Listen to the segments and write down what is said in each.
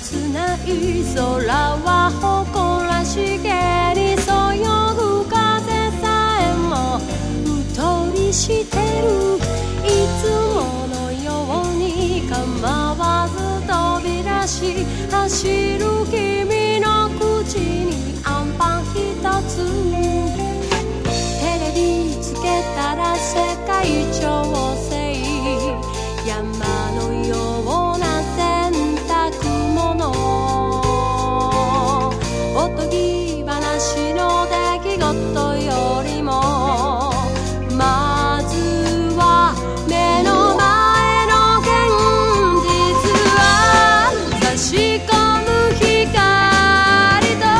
切ない空は誇らしげにそよぐ風さえもうとりしてる。いつものように構わず飛び出し走る君の口にアンパン一つ。テレビつけたら世界情勢、山のような洗濯物、おとぎ話の出来事よりもまずは目の前の現実は差し込む光と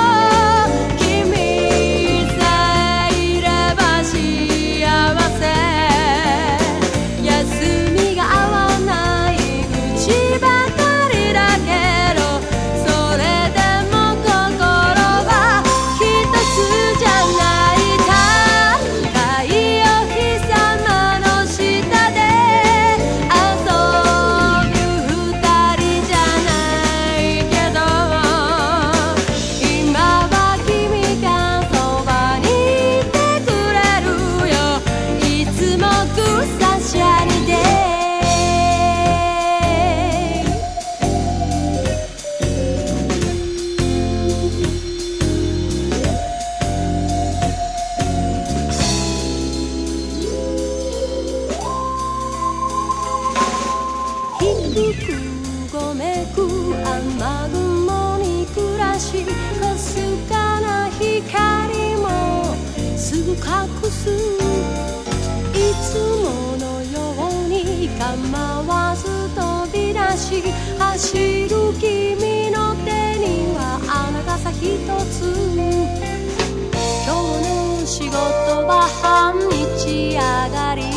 君さえいれば幸せ。休みが合わない口ばかりだけどそれでも心は一つじゃない。高いお日様の下で遊ぶ二人じゃないけど今は君がそばにいてくれるよ。いつも草しゃにで低くうごめく雨雲に暮らしかすかな光もすぐ隠す。いつものように構わず飛び出し走る君の手には花笠一つ。今日の仕事は半日上がり